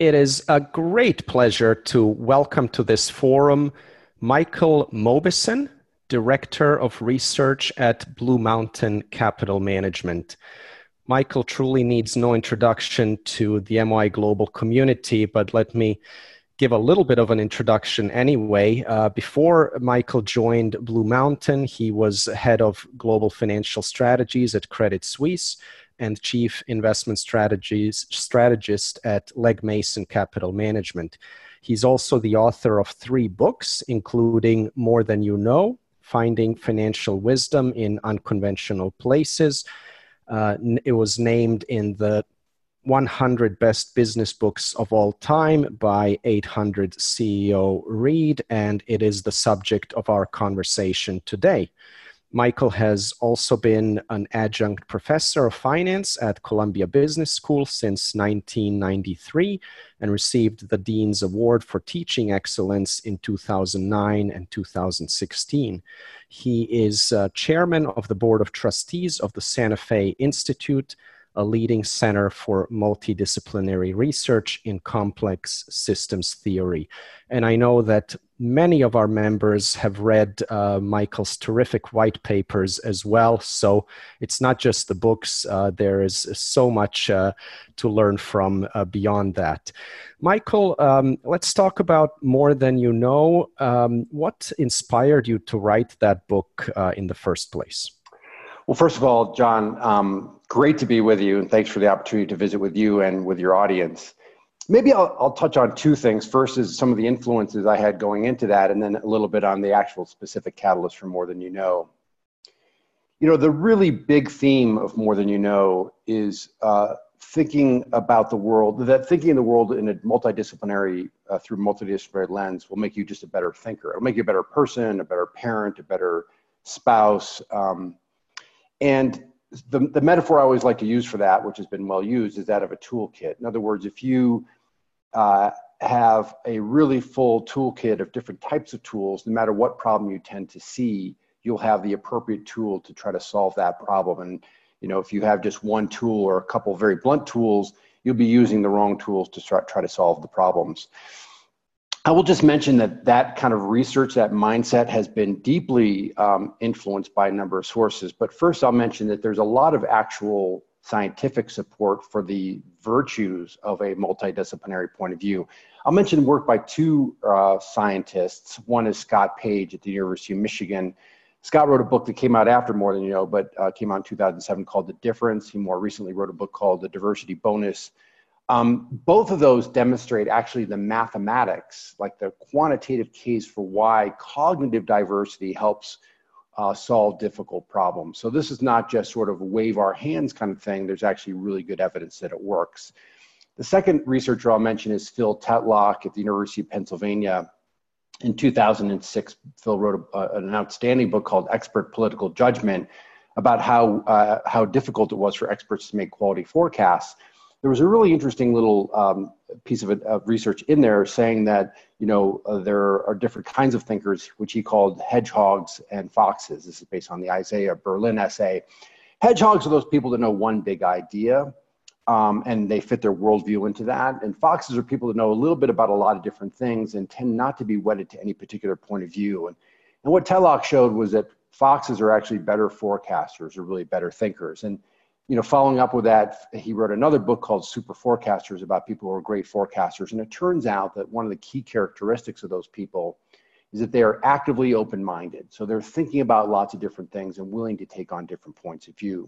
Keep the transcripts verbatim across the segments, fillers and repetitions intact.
It is a great pleasure to welcome to this forum Michael Mauboussin, Director of Research at Blue Mountain Capital Management. Michael truly needs no introduction to the M O I Global community, but let me give a little bit of an introduction anyway. Uh, before Michael joined Blue Mountain, he was head of global financial strategies at Credit Suisse and chief investment strategies strategist at Legg Mason Capital Management. He's also the author of three books, including More Than You Know, Finding Financial Wisdom in Unconventional Places. Uh, it was named in the one hundred Best Business Books of All Time by eight hundred C E O Read, and it is the subject of our conversation today. Michael has also been an adjunct professor of finance at Columbia Business School since nineteen ninety-three and received the Dean's Award for Teaching Excellence in two thousand nine and two thousand sixteen. He is uh, chairman of the Board of Trustees of the Santa Fe Institute, a leading center for multidisciplinary research in complex systems theory. And I know that many of our members have read uh, Michael's terrific white papers as well. So it's not just the books, uh, there is so much uh, to learn from uh, beyond that. Michael, um, let's talk about More Than You Know. Um, what inspired you to write that book uh, in the first place? Well, first of all, John, um, great to be with you, and thanks for the opportunity to visit with you and with your audience. Maybe I'll, I'll touch on two things. First is some of the influences I had going into that, and then a little bit on the actual specific catalyst for More Than You Know. You know, the really big theme of More Than You Know is uh, thinking about the world, that thinking in the world in a multidisciplinary, uh, through multidisciplinary lens will make you just a better thinker. It'll make you a better person, a better parent, a better spouse, um, And the, the metaphor I always like to use for that, which has been well used, is that of a toolkit. In other words, if you uh, have a really full toolkit of different types of tools, no matter what problem you tend to see, you'll have the appropriate tool to try to solve that problem. And you know, if you have just one tool or a couple of very blunt tools, you'll be using the wrong tools to start, try to solve the problems. I will just mention that that kind of research, that mindset has been deeply um, influenced by a number of sources. But first I'll mention that there's a lot of actual scientific support for the virtues of a multidisciplinary point of view. I'll mention work by two uh, scientists. One is Scott Page at the University of Michigan. Scott wrote a book that came out after More Than You Know, but uh, came out in two thousand seven called The Difference. He more recently wrote a book called The Diversity Bonus. Um, both of those demonstrate actually the mathematics, like the quantitative case for why cognitive diversity helps uh, solve difficult problems. So this is not just sort of a wave our hands kind of thing. There's actually really good evidence that it works. The second researcher I'll mention is Phil Tetlock at the University of Pennsylvania. In two thousand six, Phil wrote a, an outstanding book called Expert Political Judgment about how, uh, how difficult it was for experts to make quality forecasts. There was a really interesting little um, piece of, of research in there saying that, you know, uh, there are different kinds of thinkers, which he called hedgehogs and foxes. This is based on the Isaiah Berlin essay. Hedgehogs are those people that know one big idea, um, and they fit their worldview into that. And foxes are people that know a little bit about a lot of different things and tend not to be wedded to any particular point of view. And, and what Tetlock showed was that foxes are actually better forecasters, or really better thinkers. And you know, following up with that, he wrote another book called Super Forecasters about people who are great forecasters. And it turns out that one of the key characteristics of those people is that they are actively open-minded. So they're thinking about lots of different things and willing to take on different points of view.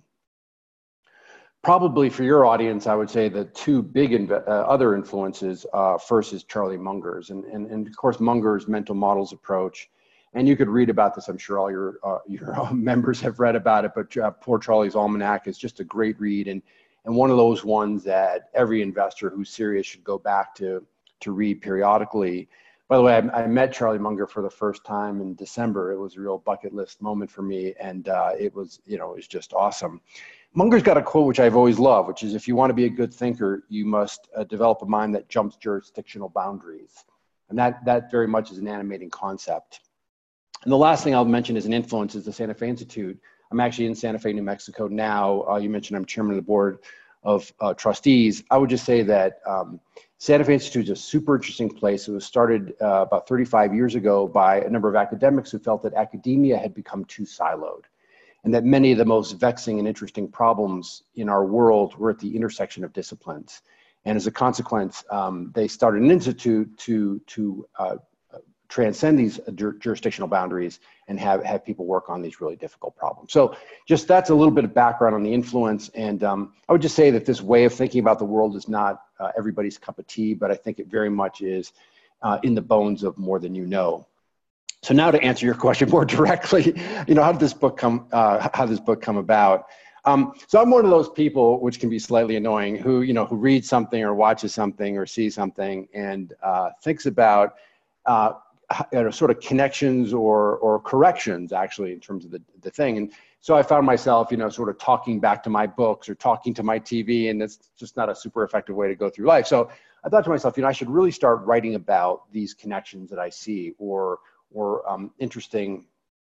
Probably for your audience, I would say the two big inv- uh, other influences, uh, first is Charlie Munger's. And, and, and of course, Munger's mental models approach. And you could read about this. I'm sure all your uh, your members have read about it, but uh, Poor Charlie's Almanac is just a great read, and and one of those ones that every investor who's serious should go back to to read periodically. By the way, I, I met Charlie Munger for the first time in December. It was a real bucket list moment for me, and uh, it was you know it was just awesome. Munger's got a quote which I've always loved, which is, if you want to be a good thinker, you must uh, develop a mind that jumps jurisdictional boundaries, and that that very much is an animating concept. And the last thing I'll mention as an influence is the Santa Fe Institute. I'm actually in Santa Fe, New Mexico now. Uh, you mentioned I'm chairman of the board of uh, trustees, I would just say that um, Santa Fe Institute is a super interesting place. It was started uh, about thirty-five years ago by a number of academics who felt that academia had become too siloed, and that many of the most vexing and interesting problems in our world were at the intersection of disciplines. And as a consequence, um, they started an institute to, to uh, transcend these jur- jurisdictional boundaries and have, have people work on these really difficult problems. So just that's a little bit of background on the influence. And um, I would just say that this way of thinking about the world is not uh, everybody's cup of tea, but I think it very much is uh, in the bones of More Than You Know. So now to answer your question more directly, you know, how did this book come, uh, how did this book come about? Um, so I'm one of those people, which can be slightly annoying, who, you know, who reads something or watches something or sees something and uh, thinks about uh, you know, sort of connections or or corrections, actually, in terms of the, the thing. And so I found myself, you know, sort of talking back to my books or talking to my T V, and that's just not a super effective way to go through life. So I thought to myself, you know, I should really start writing about these connections that I see, or or um, interesting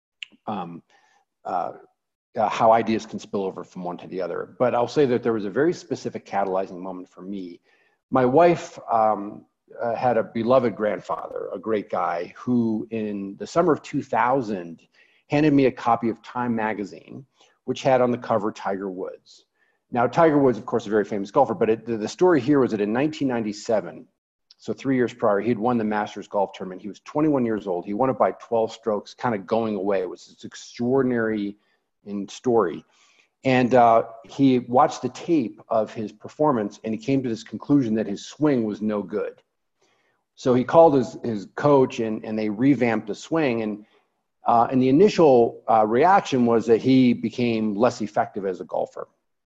um, uh, uh, how ideas can spill over from one to the other. But I'll say that there was a very specific catalyzing moment for me. My wife um, uh, had a beloved grandfather, a great guy, who in the summer of two thousand handed me a copy of Time magazine, which had on the cover Tiger Woods. Now, Tiger Woods, of course, a very famous golfer, but it, the, the story here was that in nineteen ninety-seven, so three years prior, he had won the Masters golf tournament. He was twenty-one years old. He won it by twelve strokes, kind of going away. It was this extraordinary in story. And uh, he watched the tape of his performance, and he came to this conclusion that his swing was no good. So he called his, his coach, and, and they revamped the swing. And, uh, and the initial uh, reaction was that he became less effective as a golfer.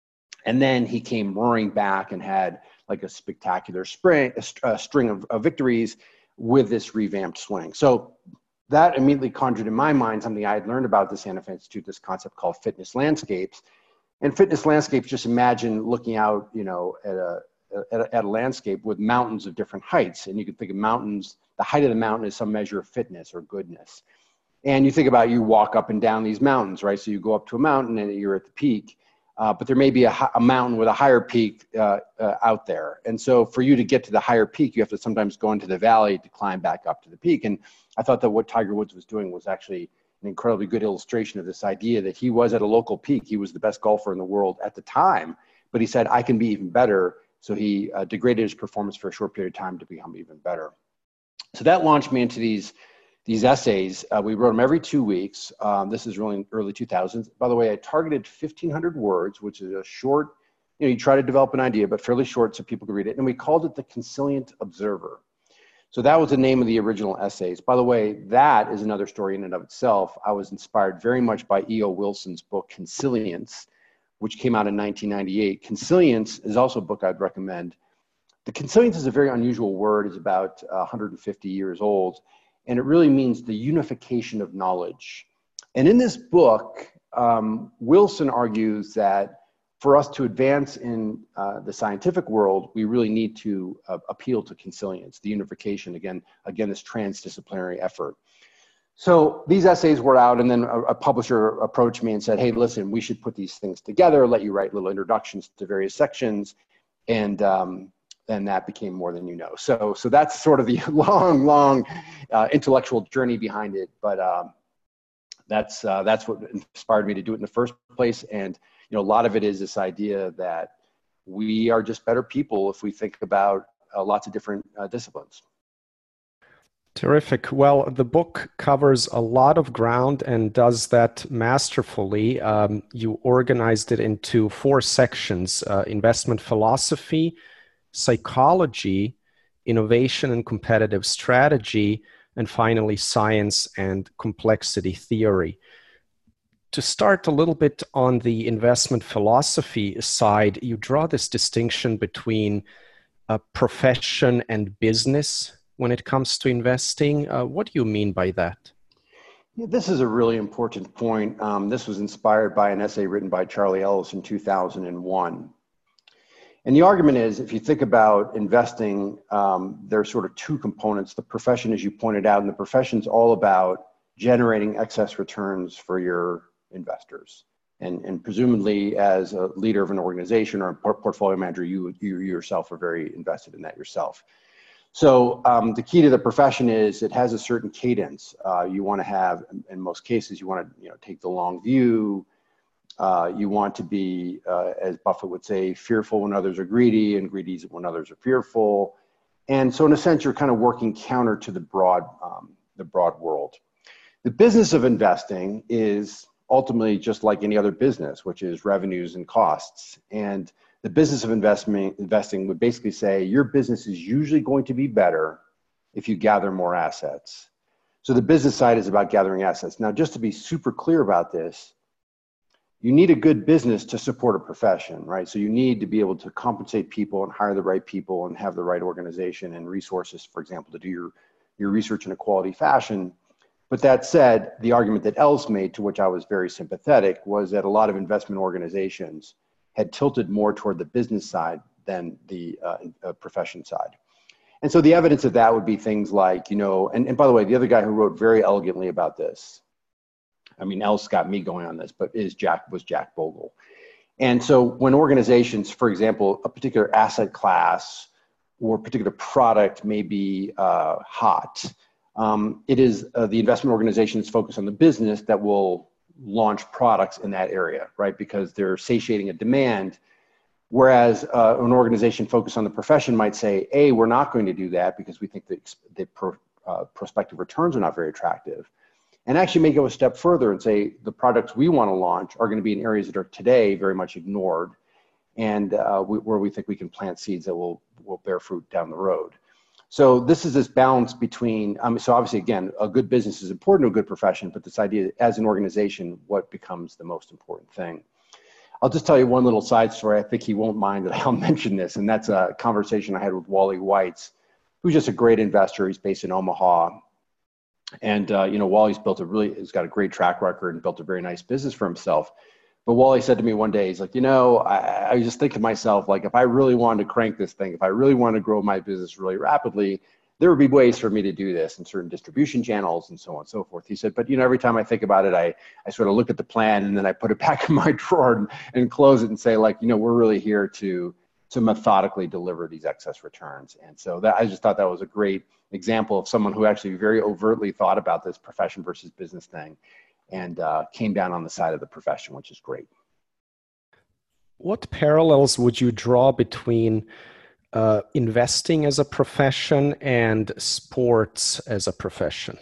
And then he came roaring back and had like a spectacular spring, a, a string of, of victories with this revamped swing. So that immediately conjured in my mind something I had learned about the Santa Fe Institute, this concept called fitness landscapes. And fitness landscapes, just imagine looking out, you know, at a, at a, at a landscape with mountains of different heights. And you can think of mountains, the height of the mountain is some measure of fitness or goodness. And you think about, you walk up and down these mountains, right? So you go up to a mountain and you're at the peak. Uh, but there may be a, a mountain with a higher peak uh, uh, out there. And so for you to get to the higher peak, you have to sometimes go into the valley to climb back up to the peak. And I thought that what Tiger Woods was doing was actually an incredibly good illustration of this idea that he was at a local peak. He was the best golfer in the world at the time, but he said, I can be even better. So he uh, degraded his performance for a short period of time to become even better. So that launched me into these These essays. Uh, we wrote them every two weeks. Um, this is really in early two thousands. By the way, I targeted fifteen hundred words, which is a short, you know, you try to develop an idea, but fairly short so people could read it. And we called it the Consilient Observer. So that was the name of the original essays. By the way, that is another story in and of itself. I was inspired very much by E O Wilson's book, Consilience, which came out in nineteen ninety-eight. Consilience is also a book I'd recommend. The Consilience is a very unusual word. It's about uh, one hundred fifty years old. And it really means the unification of knowledge. And in this book, um, Wilson argues that for us to advance in uh, the scientific world, we really need to uh, appeal to consilience, the unification, again, again, this transdisciplinary effort. So these essays were out, and then a, a publisher approached me and said, hey, listen, we should put these things together, let you write little introductions to various sections. And um, then that became More Than You Know. So, so that's sort of the long, long uh, intellectual journey behind it. But um, that's uh, that's what inspired me to do it in the first place. And you know, a lot of it is this idea that we are just better people if we think about uh, lots of different uh, disciplines. Terrific. Well, the book covers a lot of ground and does that masterfully. Um, you organized it into four sections: uh, investment philosophy, psychology, innovation and competitive strategy, and finally science and complexity theory. To start a little bit on the investment philosophy side, you draw this distinction between uh, profession and business when it comes to investing. Uh, what do you mean by that? Yeah, this is a really important point. Um, this was inspired by an essay written by Charlie Ellis in two thousand one. And the argument is, if you think about investing, um, there are sort of two components. The profession, as you pointed out, and the profession is all about generating excess returns for your investors. And, and presumably as a leader of an organization or a portfolio manager, you, you yourself are very invested in that yourself. So um, the key to the profession is it has a certain cadence. Uh, you want to have, in most cases, you want to you know take the long view. Uh, you want to be, uh, as Buffett would say, fearful when others are greedy and greedy when others are fearful. And so in a sense, you're kind of working counter to the broad, um, the broad world. The business of investing is ultimately just like any other business, which is revenues and costs. And the business of investment, investing would basically say your business is usually going to be better if you gather more assets. So the business side is about gathering assets. Now, just to be super clear about this, you need a good business to support a profession, right? So you need to be able to compensate people and hire the right people and have the right organization and resources, for example, to do your, your research in a quality fashion. But that said, the argument that Els made, to which I was very sympathetic, was that a lot of investment organizations had tilted more toward the business side than the uh, uh, profession side. And so the evidence of that would be things like, you know, and, and by the way, the other guy who wrote very elegantly about this, I mean, Els got me going on this, but is Jack, was Jack Bogle. And so when organizations, for example, a particular asset class or particular product may be uh, hot, um, it is uh, the investment organization's focus on the business that will launch products in that area, right? Because they're satiating a demand. Whereas uh, an organization focused on the profession might say, A, we're not going to do that because we think that the pro, uh, prospective returns are not very attractive. And actually may go a step further and say the products we want to launch are going to be in areas that are today very much ignored and uh, we, where we think we can plant seeds that will, will bear fruit down the road. So this is this balance between, um, so obviously, again, a good business is important to a good profession, but this idea as an organization, what becomes the most important thing? I'll just tell you one little side story. I think he won't mind that I'll mention this, and that's a conversation I had with Wally Weitz, who's just a great investor. He's based in Omaha. And, uh, you know, Wally's built a really, he's got a great track record and built a very nice business for himself. But Wally said to me one day, he's like, you know, I, I just think to myself, like, if I really wanted to crank this thing, if I really wanted to grow my business really rapidly, there would be ways for me to do this in certain distribution channels and so on and so forth. He said, but, you know, every time I think about it, I, I sort of look at the plan and then I put it back in my drawer and, and close it and say, like, you know, we're really here to, to methodically deliver these excess returns. And so that, I just thought that was a great example of someone who actually very overtly thought about this profession versus business thing and uh, came down on the side of the profession, which is great. What parallels would you draw between uh, investing as a profession and sports as a profession?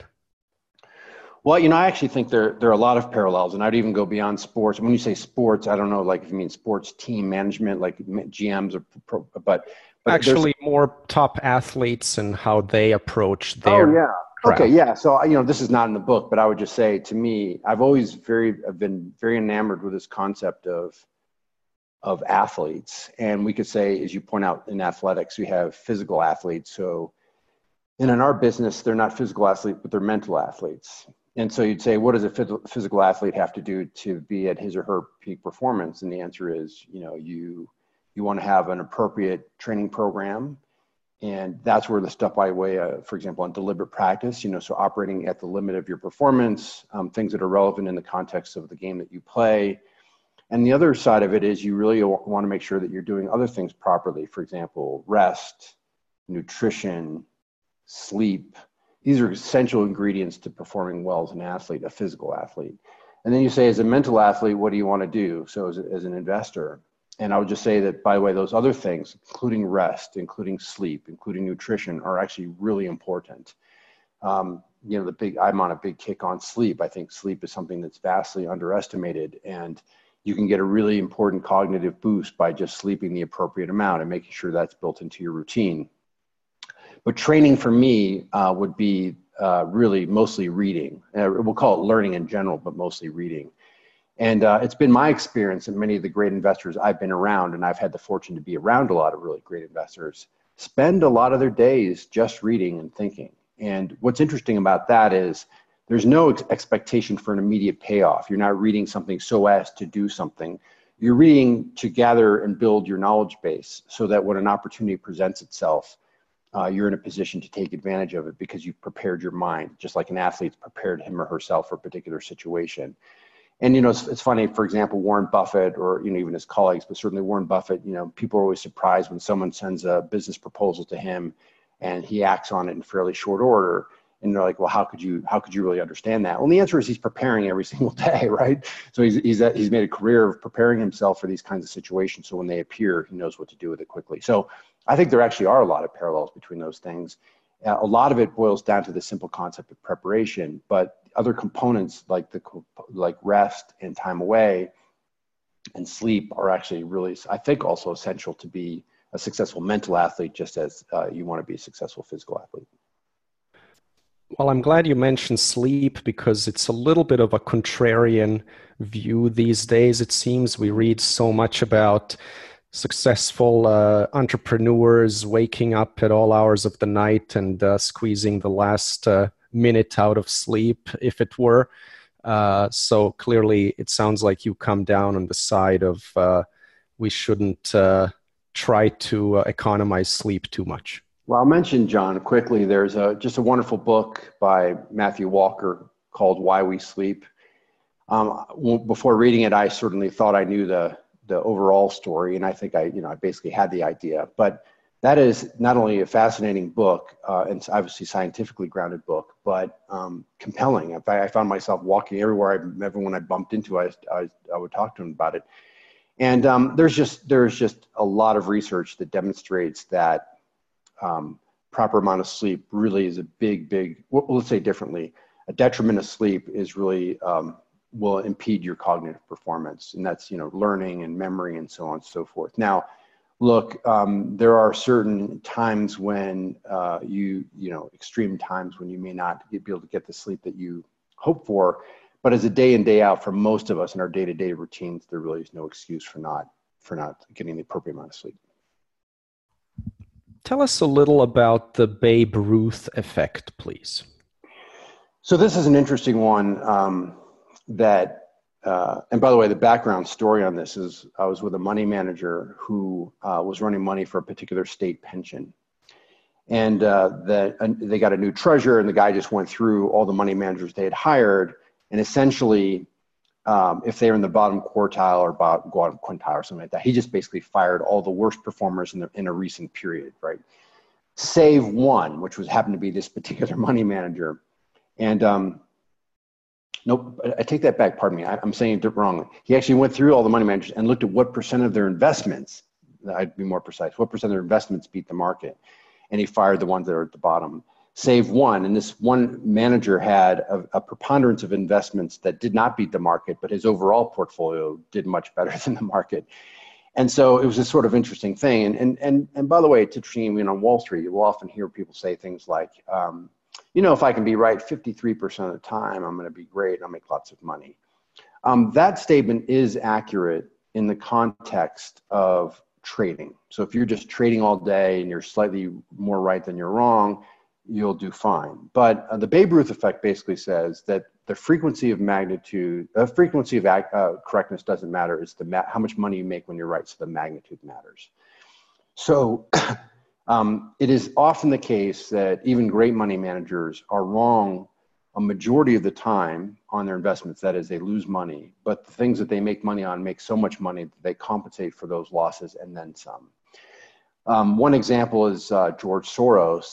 Well, you know, I actually think there, there are a lot of parallels, and I'd even go beyond sports. When you say sports, I don't know, like if you mean sports team management, like G Ms, or pro, but, but actually more top athletes and how they approach their oh, yeah. craft. Okay, yeah. So, you know, this is not in the book, but I would just say to me, I've always very, I've been very enamored with this concept of, of athletes. And we could say, as you point out in athletics, we have physical athletes. So, and in our business, they're not physical athletes, but they're mental athletes. And so you'd say, what does a physical athlete have to do to be at his or her peak performance? And the answer is, you know, you, you want to have an appropriate training program. And that's where the stuff by way, uh, for example, on deliberate practice, you know, so operating at the limit of your performance, um, things that are relevant in the context of the game that you play. And the other side of it is you really want to make sure that you're doing other things properly. For example, rest, nutrition, sleep. These are essential ingredients to performing well as an athlete, a physical athlete. And then you say, as a mental athlete, what do you want to do? So as, as an investor, and I would just say that, by the way, those other things, including rest, including sleep, including nutrition, are actually really important. Um, you know, the big, I'm on a big kick on sleep. I think sleep is something that's vastly underestimated, and you can get a really important cognitive boost by just sleeping the appropriate amount and making sure that's built into your routine. But training for me uh, would be uh, really mostly reading. Uh, we'll call it learning in general, but mostly reading. And uh, it's been my experience, and many of the great investors I've been around, and I've had the fortune to be around a lot of really great investors, spend a lot of their days just reading and thinking. And what's interesting about that is there's no ex- expectation for an immediate payoff. You're not reading something so as to do something. You're reading to gather and build your knowledge base so that when an opportunity presents itself, uh, you're in a position to take advantage of it because you've prepared your mind, just like an athlete's prepared him or herself for a particular situation. And, you know, it's, it's funny, for example, Warren Buffett, or, you know, even his colleagues, but certainly Warren Buffett, you know, people are always surprised when someone sends a business proposal to him and he acts on it in fairly short order. And they're like, well, how could you, how could you really understand that? Well, the answer is he's preparing every single day, right? So he's, he's, he's made a career of preparing himself for these kinds of situations. So when they appear, he knows what to do with it quickly. So I think there actually are a lot of parallels between those things. Uh, a lot of it boils down to the simple concept of preparation, but other components like the like rest and time away and sleep are actually really, I think, also essential to be a successful mental athlete, just as uh, you want to be a successful physical athlete. Well, I'm glad you mentioned sleep, because it's a little bit of a contrarian view these days. It seems we read so much about successful uh, entrepreneurs waking up at all hours of the night and uh, squeezing the last uh, minute out of sleep, if it were. Uh, so clearly, it sounds like you come down on the side of uh, we shouldn't uh, try to uh, economize sleep too much. Well, I'll mention, John, quickly, there's a, just a wonderful book by Matthew Walker called Why We Sleep. Um, before reading it, I certainly thought I knew the, the overall story, and I think I, you know, I basically had the idea. But that is not only a fascinating book, uh, and it's obviously scientifically grounded book, but um, compelling. In fact, I found myself walking everywhere, I, everyone I bumped into, I, I, I would talk to him about it. And um, there's just there's just a lot of research that demonstrates that Um, proper amount of sleep really is a big, big, well, let's say differently, a detriment of sleep is really, um, will impede your cognitive performance. And that's, you know, learning and memory and so on and so forth. Now, look, um, there are certain times when uh, you, you know, extreme times when you may not be able to get the sleep that you hope for. But as a day in, day out for most of us in our day-to-day routines, there really is no excuse for not, for not getting the appropriate amount of sleep. Tell us a little about the Babe Ruth effect, please. So this is an interesting one um, that, uh, and by the way, the background story on this is I was with a money manager who uh, was running money for a particular state pension. And uh, the, uh, they got a new treasurer, and the guy just went through all the money managers they had hired. And essentially, um, if they were in the bottom quartile or bottom quintile or something like that, he just basically fired all the worst performers in, the, in a recent period, right? Save one, which was happened to be this particular money manager. And um, nope, I take that back. Pardon me. I, I'm saying it wrongly. He actually went through all the money managers and looked at what percent of their investments, I'd be more precise, what percent of their investments beat the market. And he fired the ones that are at the bottom. Save one. And this one manager had a, a preponderance of investments that did not beat the market, but his overall portfolio did much better than the market. And so it was a sort of interesting thing. And, and, and, and by the way, it's interesting, you know, on Wall Street, you will often hear people say things like, um, you know, if I can be right fifty-three percent of the time, I'm going to be great and I'll make lots of money. Um, that statement is accurate in the context of trading. So if you're just trading all day and you're slightly more right than you're wrong, you'll do fine. But uh, the Babe Ruth effect basically says that the frequency of magnitude, the uh, frequency of uh, correctness doesn't matter. It's the ma- how much money you make when you're right. So the magnitude matters. So um, it is often the case that even great money managers are wrong a majority of the time on their investments. That is, they lose money, but the things that they make money on make so much money that they compensate for those losses and then some. Um, one example is uh, George Soros.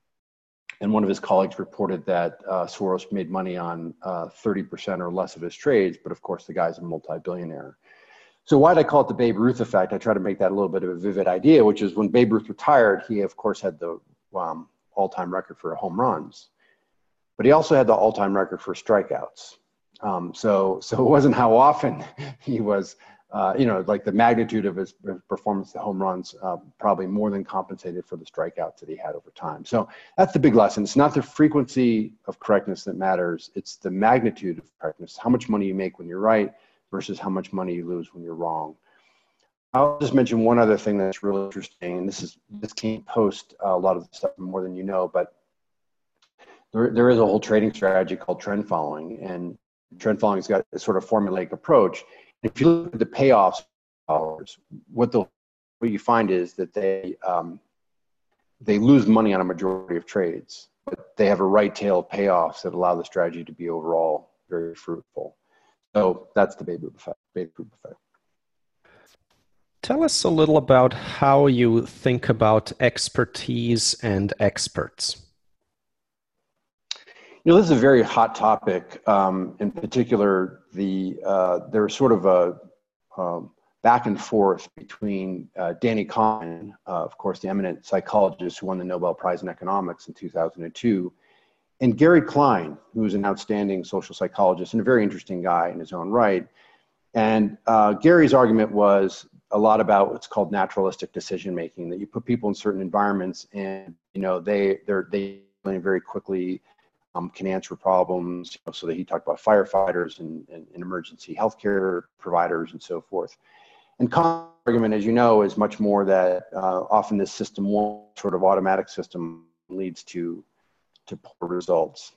And one of his colleagues reported that uh, Soros made money on uh, thirty percent or less of his trades, but of course the guy's a multi-billionaire. So why did I call it the Babe Ruth effect? I try to make that a little bit of a vivid idea, which is when Babe Ruth retired, he of course had the um, all-time record for home runs, but he also had the all-time record for strikeouts. Um, so, so it wasn't how often he was, uh, you know, like the magnitude of his performance, the home runs, uh, probably more than compensated for the strikeouts that he had over time. So that's the big lesson. It's not the frequency of correctness that matters. It's the magnitude of correctness, how much money you make when you're right versus how much money you lose when you're wrong. I'll just mention one other thing that's really interesting, and this is this came post uh, a lot of the stuff more than you know, but there, there is a whole trading strategy called trend following, and trend following's got a sort of formulaic approach. If you look at the payoffs, what the what you find is that they um, they lose money on a majority of trades, but they have a right tail of payoffs that allow the strategy to be overall very fruitful. So that's the baby boom effect. Baby boom effect. Tell us a little about how you think about expertise and experts. You know, this is a very hot topic. Um, in particular, the uh, there's sort of a um, back and forth between uh, Danny Kahneman, uh, of course, the eminent psychologist who won the Nobel Prize in Economics in two thousand two, and Gary Klein, who is an outstanding social psychologist and a very interesting guy in his own right. And uh, Gary's argument was a lot about what's called naturalistic decision making, that you put people in certain environments and, you know, they they're they very quickly um, can answer problems. You know, so that he talked about firefighters and, and, and emergency healthcare providers and so forth. And Kahn's argument, as you know, is much more that uh, often this system one sort of automatic system leads to to poor results.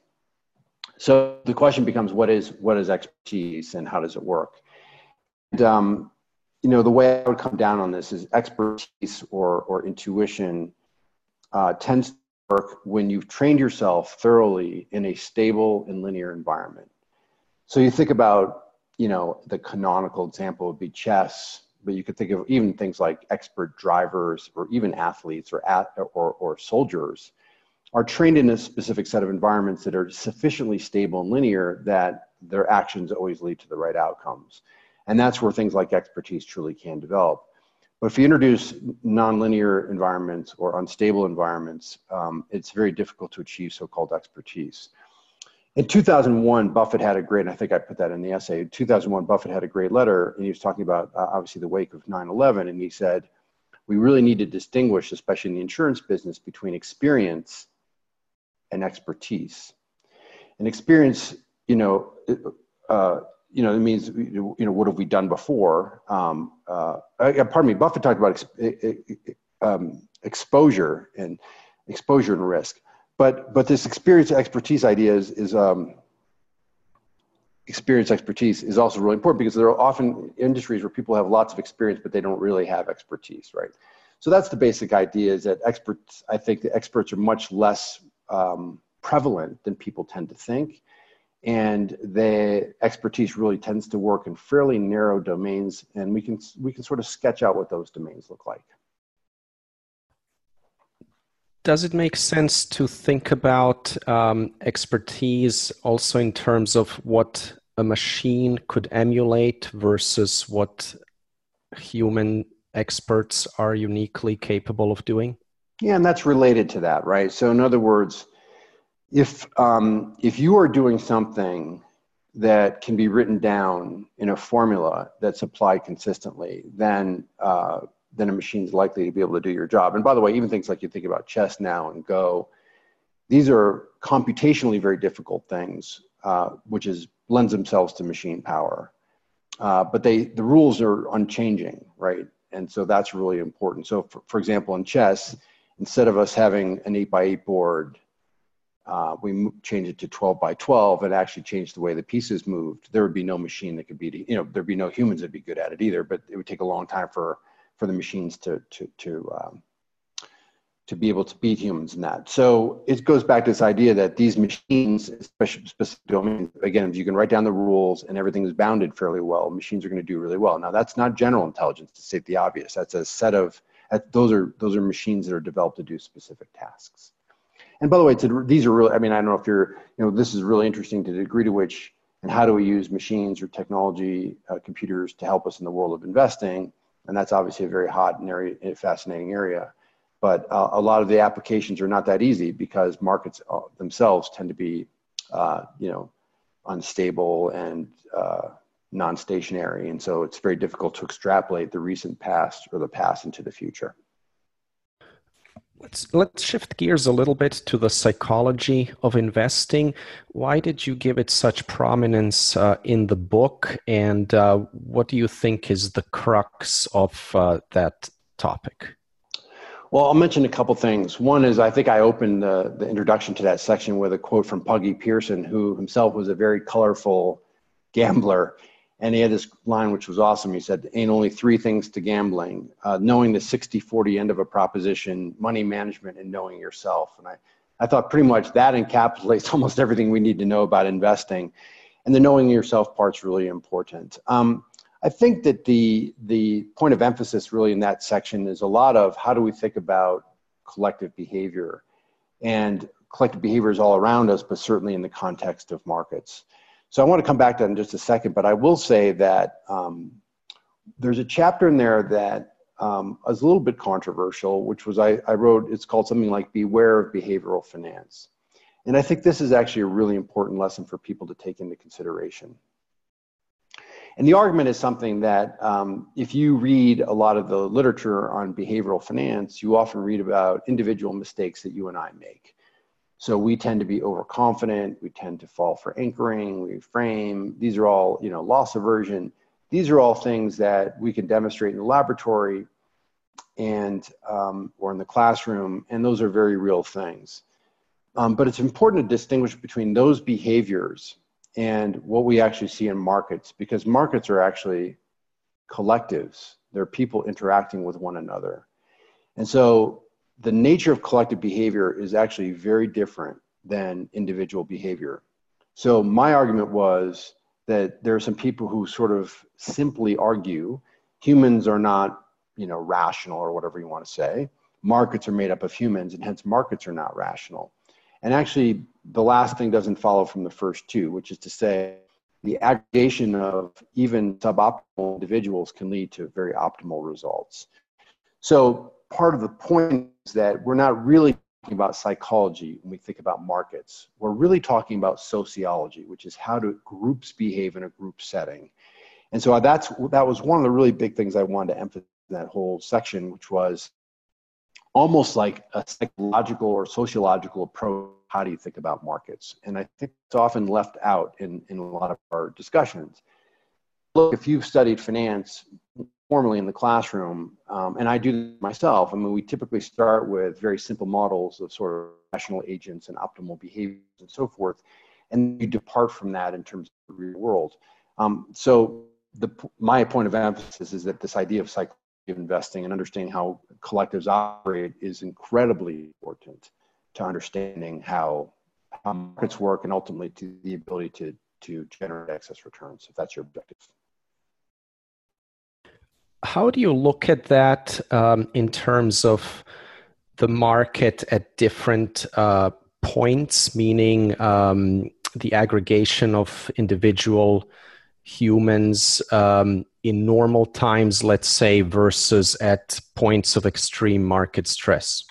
So the question becomes, what is what is expertise and how does it work? And, um, you know, the way I would come down on this is expertise or, or intuition uh, tends to work when you've trained yourself thoroughly in a stable and linear environment. So you think about, you know, the canonical example would be chess, but you could think of even things like expert drivers or even athletes or, at, or, or soldiers are trained in a specific set of environments that are sufficiently stable and linear that their actions always lead to the right outcomes. And that's where things like expertise truly can develop. But if you introduce nonlinear environments or unstable environments, um, it's very difficult to achieve so-called expertise. In two thousand one, Buffett had a great, and I think I put that in the essay, in two thousand one, Buffett had a great letter, and he was talking about uh, obviously the wake of nine eleven, and he said, we really need to distinguish, especially in the insurance business, between experience and expertise. And experience, you know, uh, you know, it means, you know, what have we done before? Um, uh, uh, pardon me, Buffett talked about ex um, exposure and exposure and risk. But, but this experience expertise idea is, is um, experience expertise is also really important because there are often industries where people have lots of experience, but they don't really have expertise, right? So that's the basic idea, is that experts, I think the experts are much less um, prevalent than people tend to think. And the expertise really tends to work in fairly narrow domains, and we can, we can sort of sketch out what those domains look like. Does it make sense to think about um, expertise also in terms of what a machine could emulate versus what human experts are uniquely capable of doing? Yeah, and that's related to that, right? So in other words, if, um, if you are doing something that can be written down in a formula that's applied consistently, then uh, then a machine's likely to be able to do your job. And by the way, even things like you think about chess now and Go, these are computationally very difficult things, uh, which is lends themselves to machine power. Uh, but they the rules are unchanging, right? And so that's really important. So for, for example, in chess, instead of us having an eight by eight board, uh, we change it to twelve by twelve and actually change the way the pieces moved. There would be no machine that could beat, you know, there'd be no humans that'd be good at it either, but it would take a long time for for the machines to to to um, to be able to beat humans in that. So it goes back to this idea that these machines, especially specific domains, again, if you can write down the rules and everything is bounded fairly well, machines are going to do really well. Now that's not general intelligence, to state the obvious. That's a set of those are those are machines that are developed to do specific tasks. And by the way, to, these are really, I mean, I don't know if you're, you know, this is really interesting to the degree to which, and how do we use machines or technology, uh, computers to help us in the world of investing. And that's obviously a very hot and area, fascinating area. But uh, a lot of the applications are not that easy because markets themselves tend to be, uh, you know, unstable and uh, non-stationary. And so it's very difficult to extrapolate the recent past or the past into the future. Let's, let's shift gears a little bit to the psychology of investing. Why did you give it such prominence uh, in the book? And uh, what do you think is the crux of uh, that topic? Well, I'll mention a couple things. One is I think I opened the, the introduction to that section with a quote from Puggy Pearson, who himself was a very colorful gambler. And he had this line, which was awesome. He said, ain't only three things to gambling, uh, knowing the sixty forty end of a proposition, money management, and knowing yourself. And I, I thought pretty much that encapsulates almost everything we need to know about investing. And the knowing yourself part's really important. Um, I think that the, the point of emphasis really in that section is a lot of how do we think about collective behavior. And collective behavior is all around us, but certainly in the context of markets. So I want to come back to that in just a second, but I will say that um, there's a chapter in there that um, is a little bit controversial, which was I, I wrote, it's called something like Beware of Behavioral Finance. And I think this is actually a really important lesson for people to take into consideration. And the argument is something that um, if you read a lot of the literature on behavioral finance, you often read about individual mistakes that you and I make. So we tend to be overconfident, we tend to fall for anchoring, we frame. These are all, you know, loss aversion. These are all things that we can demonstrate in the laboratory and um, or in the classroom, and those are very real things. Um, but it's important to distinguish between those behaviors and what we actually see in markets, because markets are actually collectives. They're people interacting with one another. And so the nature of collective behavior is actually very different than individual behavior. So my argument was that there are some people who sort of simply argue humans are not, you know, rational or whatever you want to say. Markets are made up of humans, and hence markets are not rational. And actually, the last thing doesn't follow from the first two, which is to say the aggregation of even suboptimal individuals can lead to very optimal results. So part of the point is that we're not really talking about psychology when we think about markets. We're really talking about sociology, which is how do groups behave in a group setting. And so that's, that was one of the really big things I wanted to emphasize in that whole section, which was almost like a psychological or sociological approach. How do you think about markets? And I think it's often left out in, in a lot of our discussions. Look, if you've studied finance formally in the classroom, um, and I do this myself, I mean, we typically start with very simple models of sort of rational agents and optimal behaviors and so forth, and you depart from that in terms of the real world. Um, so the, my point of emphasis is that this idea of psychology of investing and understanding how collectives operate is incredibly important to understanding how, how markets work and ultimately to the ability to, to generate excess returns, if that's your objective. How do you look at that um, in terms of the market at different uh, points, meaning um, the aggregation of individual humans um, in normal times, let's say, versus at points of extreme market stress?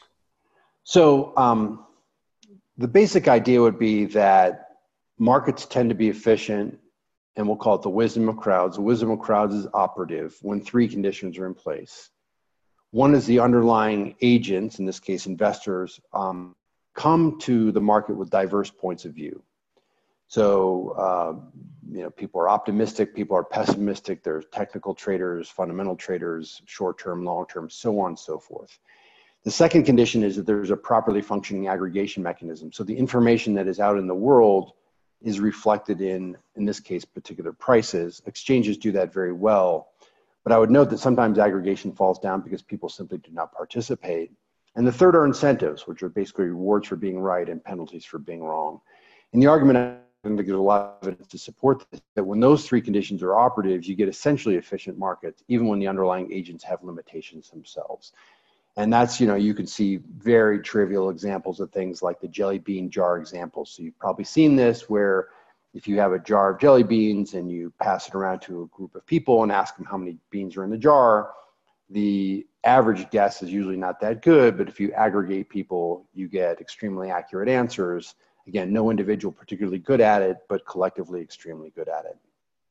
So um, the basic idea would be that markets tend to be efficient, and we'll call it the wisdom of crowds. The wisdom of crowds is operative when three conditions are in place. One is the underlying agents, in this case investors, um, come to the market with diverse points of view. So, uh, you know, people are optimistic, people are pessimistic, there's technical traders, fundamental traders, short-term, long-term, so on and so forth. The second condition is that there's a properly functioning aggregation mechanism. So the information that is out in the world is reflected in, in this case, particular prices. Exchanges do that very well. But I would note that sometimes aggregation falls down because people simply do not participate. And the third are incentives, which are basically rewards for being right and penalties for being wrong. And the argument, I think there's a lot of evidence to support this, that when those three conditions are operative, you get essentially efficient markets, even when the underlying agents have limitations themselves. And that's, you know, you can see very trivial examples of things like the jelly bean jar example. So you've probably seen this where if you have a jar of jelly beans and you pass it around to a group of people and ask them how many beans are in the jar, the average guess is usually not that good, but if you aggregate people, you get extremely accurate answers. Again, no individual particularly good at it, but collectively extremely good at it.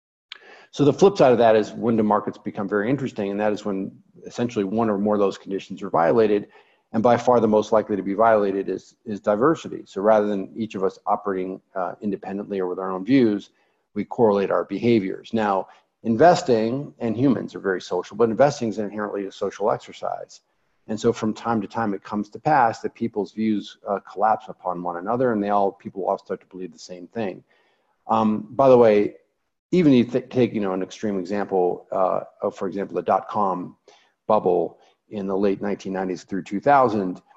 So the flip side of that is when do markets become very interesting, and that is when essentially one or more of those conditions are violated, and by far the most likely to be violated is, is diversity. So rather than each of us operating uh, independently or with our own views, we correlate our behaviors. Now, investing and humans are very social, but investing is inherently a social exercise. And so from time to time, it comes to pass that people's views uh, collapse upon one another, and they all people all start to believe the same thing. Um, by the way, even you th- take, you know, an extreme example uh, of, for example, the dot-com bubble in the late nineteen nineties through two thousand,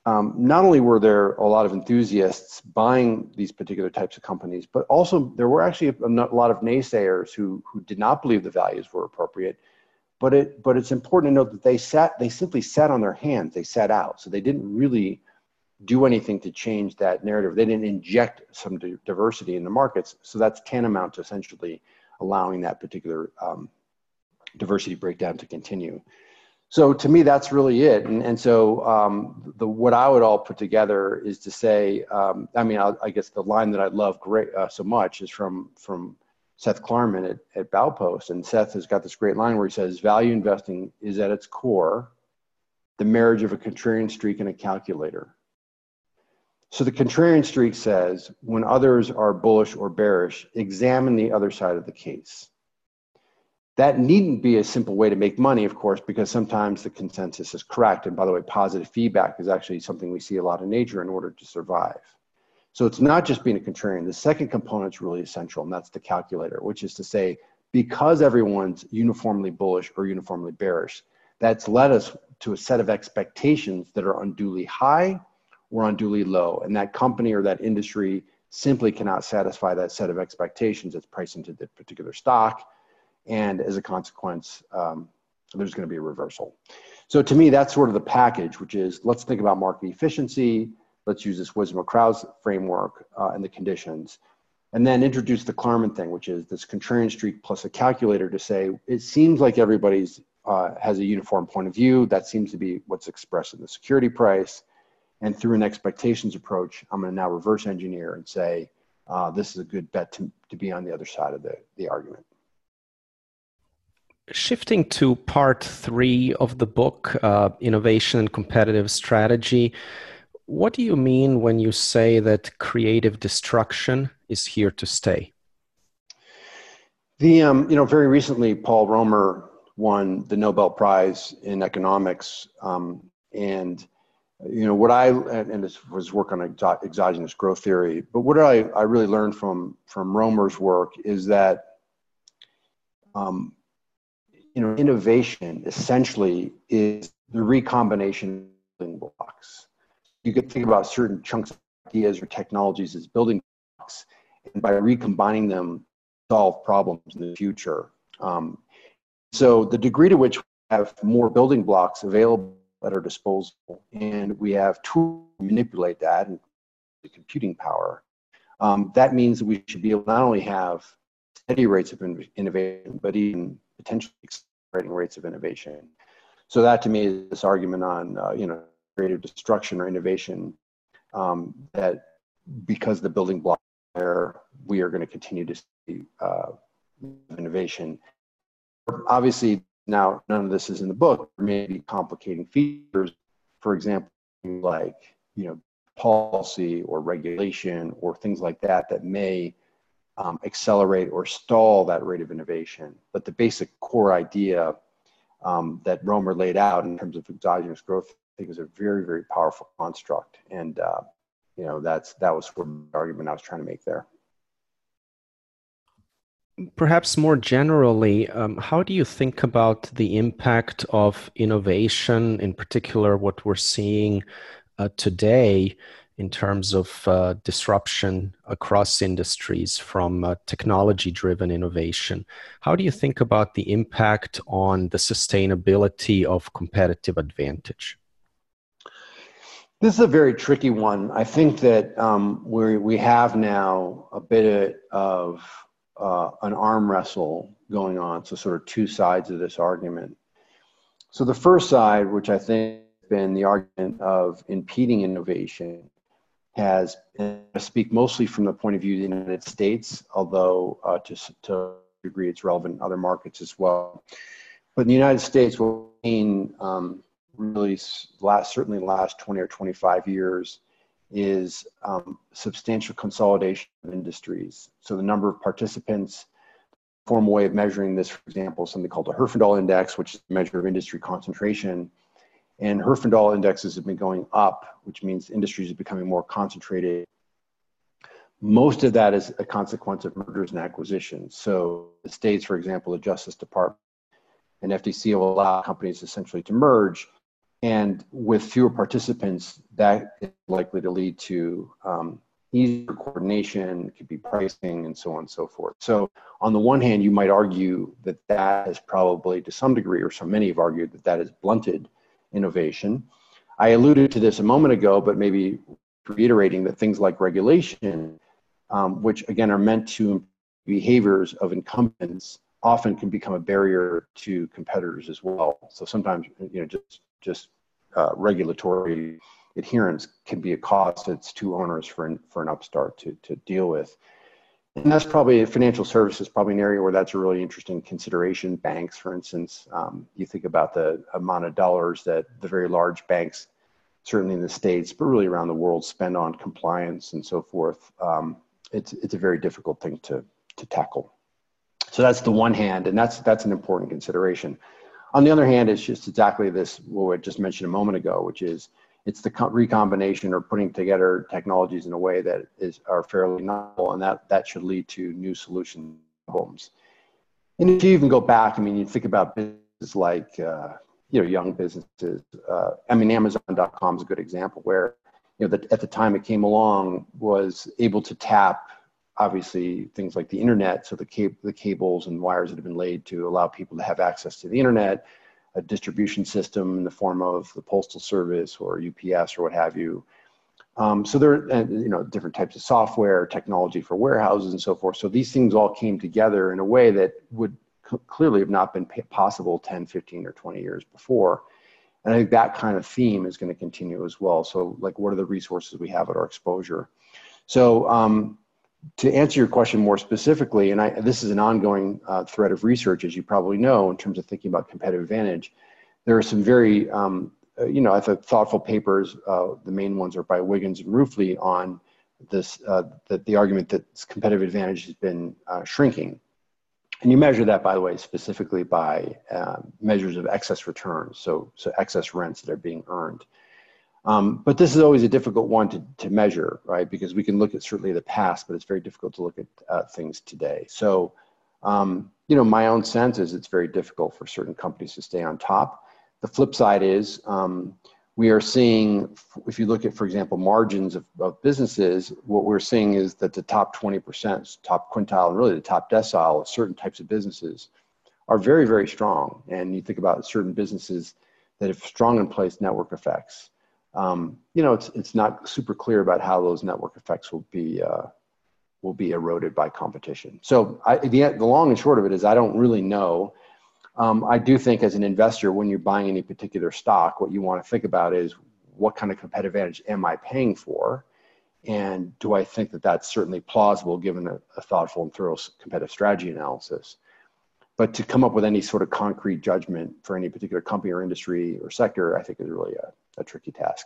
um, not only were there a lot of enthusiasts buying these particular types of companies, but also there were actually a, a lot of naysayers who who did not believe the values were appropriate. But it but it's important to note that they sat they simply sat on their hands. They sat out, so they didn't really do anything to change that narrative. They didn't inject some di- diversity in the markets. So that's tantamount to essentially allowing that particular um, diversity breakdown to continue. So to me, that's really it. And, and so um, the what I would all put together is to say, um, I mean, I'll, I guess the line that I love great uh, so much is from from Seth Klarman at, at Baupost. And Seth has got this great line where he says, value investing is at its core the marriage of a contrarian streak and a calculator. So the contrarian streak says, when others are bullish or bearish, examine the other side of the case. That needn't be a simple way to make money, of course, because sometimes the consensus is correct. And by the way, positive feedback is actually something we see a lot in nature in order to survive. So it's not just being a contrarian. The second component is really essential, and that's the calculator, which is to say, because everyone's uniformly bullish or uniformly bearish, that's led us to a set of expectations that are unduly high or unduly low. And that company or that industry simply cannot satisfy that set of expectations that's priced into the particular stock. And as a consequence, um, there's going to be a reversal. So to me, that's sort of the package, which is let's think about market efficiency. Let's use this wisdom of crowds framework uh, and the conditions. And then introduce the Klarman thing, which is this contrarian streak plus a calculator to say, it seems like everybody's uh, has a uniform point of view. That seems to be what's expressed in the security price. And through an expectations approach, I'm going to now reverse engineer and say, uh, this is a good bet to, to be on the other side of the, the argument. Shifting to part three of the book, uh, Innovation and Competitive Strategy, what do you mean when you say that creative destruction is here to stay? The, um, you know, very recently, Paul Romer won the Nobel Prize in economics. Um, and, you know, what I, and this was work on exo- exogenous growth theory, but what I, I really learned from, from Romer's work is that, um, you know, innovation essentially is the recombination of building blocks. You could think about certain chunks of ideas or technologies as building blocks, and by recombining them, solve problems in the future. Um, so the degree to which we have more building blocks available at our disposal, and we have tools to manipulate that and the computing power, um, that means that we should be able to not only have steady rates of innovation, but even potentially accelerating rates of innovation. So that to me is this argument on, uh, you know, creative destruction or innovation, um, that because the building block there, we are going to continue to see uh, innovation. Obviously, now none of this is in the book. There may be complicating features, for example, like, you know, policy or regulation or things like that that may um, accelerate or stall that rate of innovation. But the basic core idea um, that Romer laid out in terms of exogenous growth, I think, is a very, very powerful construct. And uh, you know, that's that was sort of the argument I was trying to make there. Perhaps more generally, um, how do you think about the impact of innovation, in particular what we're seeing uh, today in terms of uh, disruption across industries from uh, technology-driven innovation? How do you think about the impact on the sustainability of competitive advantage? This is a very tricky one. I think that um, we we have now a bit of uh, an arm wrestle going on, so sort of two sides of this argument. So the first side, which I think has been the argument of impeding innovation, has, and I speak mostly from the point of view of the United States, although uh, to, to a degree it's relevant in other markets as well. But in the United States, what we've seen um, really last, certainly the last twenty or twenty-five years is um, substantial consolidation of industries. So the number of participants, formal way of measuring this, for example, is something called a Herfindahl index, which is a measure of industry concentration. And Herfindahl indexes have been going up, which means industries are becoming more concentrated. Most of that is a consequence of mergers and acquisitions. So the states, for example, the Justice Department and F T C will allow companies essentially to merge. And with fewer participants, that is likely to lead to um, easier coordination, it could be pricing, and so on and so forth. So on the one hand, you might argue that that is probably, to some degree, or so many have argued, that that has blunted innovation. I alluded to this a moment ago, but maybe reiterating that things like regulation, um, which again are meant to improve behaviors of incumbents, often can become a barrier to competitors as well. So sometimes, you know, just just uh, regulatory adherence can be a cost that's too onerous for an, for an upstart to, to deal with. And that's probably, financial services, probably an area where that's a really interesting consideration. Banks, for instance, um, you think about the amount of dollars that the very large banks, certainly in the States, but really around the world, spend on compliance and so forth. Um, it's, it's a very difficult thing to, to tackle. So that's the one hand, and that's, that's an important consideration. On the other hand, it's just exactly this, what I just mentioned a moment ago, which is it's the recombination or putting together technologies in a way that is are fairly novel, and that, that should lead to new solution problems. And if you even go back, I mean, you think about businesses like, uh, you know, young businesses. Uh, I mean, Amazon dot com is a good example where, you know, that at the time it came along was able to tap, obviously, things like the internet, so the, cab the cables and wires that have been laid to allow people to have access to the internet, a distribution system in the form of the Postal Service or U P S or what have you. Um, so there are, you know, different types of software, technology for warehouses and so forth. So these things all came together in a way that would clearly have not been possible ten, fifteen, or twenty years before. And I think that kind of theme is going to continue as well. So like, what are the resources we have at our exposure? So, um, to answer your question more specifically, and I, this is an ongoing uh, thread of research, as you probably know, in terms of thinking about competitive advantage, there are some very, um, uh, you know, I thought thoughtful papers. Uh, the main ones are by Wiggins and Roofley on this, uh, that the argument that competitive advantage has been uh, shrinking. And you measure that, by the way, specifically by uh, measures of excess returns, so, so excess rents that are being earned. Um, but this is always a difficult one to, to measure, right? Because we can look at certainly the past, but it's very difficult to look at uh, things today. So, um, you know, my own sense is it's very difficult for certain companies to stay on top. The flip side is um, we are seeing, if you look at, for example, margins of, of businesses, what we're seeing is that the top twenty percent, top quintile, and really the top decile of certain types of businesses are very, very strong. And you think about certain businesses that have strong in place network effects. Um, you know, it's it's not super clear about how those network effects will be uh, will be eroded by competition. So I, the the long and short of it is I don't really know. Um, I do think as an investor, when you're buying any particular stock, what you want to think about is what kind of competitive advantage am I paying for, and do I think that that's certainly plausible given a, a thoughtful and thorough competitive strategy analysis. But to come up with any sort of concrete judgment for any particular company or industry or sector, I think is really a, a tricky task.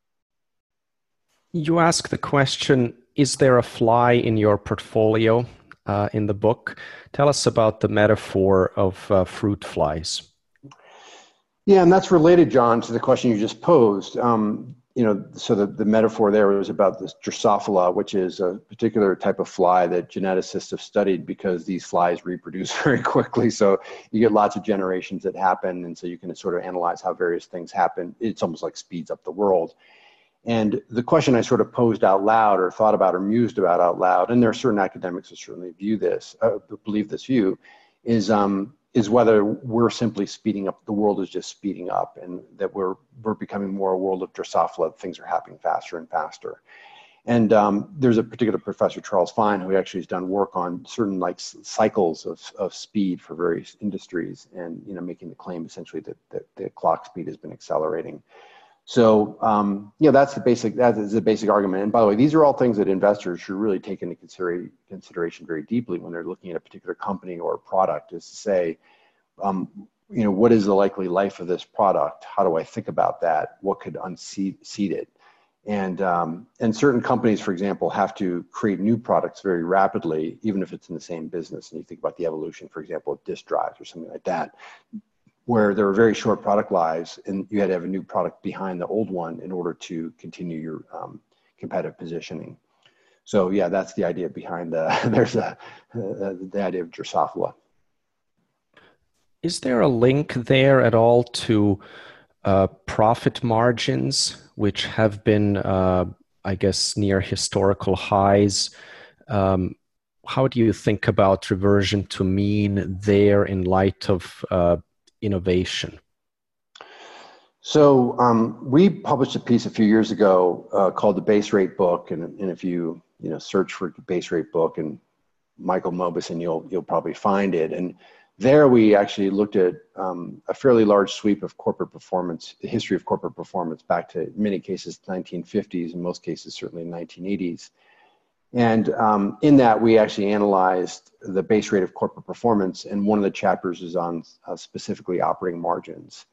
You ask the question, is there a fly in your portfolio uh, in the book? Tell us about the metaphor of uh, fruit flies. Yeah, and that's related, John, to the question you just posed. Um, you know, so the, the metaphor there was about this Drosophila, which is a particular type of fly that geneticists have studied because these flies reproduce very quickly. So you get lots of generations that happen. And so you can sort of analyze how various things happen. It's almost like speeds up the world. And the question I sort of posed out loud or thought about or mused about out loud, and there are certain academics that certainly view this, uh, believe this view, is um, is whether we're simply speeding up, the world is just speeding up, and that we're we're becoming more a world of Drosophila, things are happening faster and faster. And um, there's a particular professor, Charles Fine, who actually has done work on certain like cycles of, of speed for various industries, and you know, making the claim essentially that, that the clock speed has been accelerating. So, um, you know, that's the basic, that is the basic argument. And by the way, these are all things that investors should really take into consider, consideration very deeply when they're looking at a particular company or a product, is to say, um, you know, what is the likely life of this product? How do I think about that? What could unseat seed it? And, um, and certain companies, for example, have to create new products very rapidly, even if it's in the same business. And you think about the evolution, for example, of disk drives or something like that, where there were very short product lives and you had to have a new product behind the old one in order to continue your um, competitive positioning. So yeah, that's the idea behind the, there's a, uh, the idea of Drosophila. Is there a link there at all to uh, profit margins, which have been, uh, I guess, near historical highs. Um, how do you think about reversion to mean there in light of uh, innovation? So um, we published a piece a few years ago uh, called the Base Rate Book, and, and if you you know search for Base Rate Book and Michael Mauboussin, you'll you'll probably find it. And there we actually looked at um, a fairly large sweep of corporate performance, the history of corporate performance back to, in many cases, nineteen fifties, in most cases certainly nineteen eighties. And um, in that, we actually analyzed the base rate of corporate performance, and one of the chapters is on uh, specifically operating margins.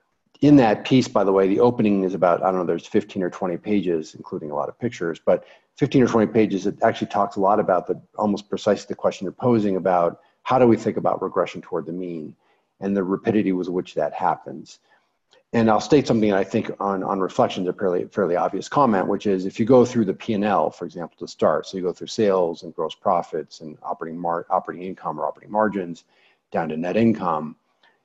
In that piece, by the way, the opening is about, I don't know, there's fifteen or twenty pages, including a lot of pictures, but fifteen or twenty pages, it actually talks a lot about the almost precisely the question you're posing about how do we think about regression toward the mean and the rapidity with which that happens. And I'll state something I think on, on reflection is a fairly, fairly obvious comment, which is if you go through the P and L, for example, to start, so you go through sales and gross profits and operating, mar- operating income or operating margins down to net income,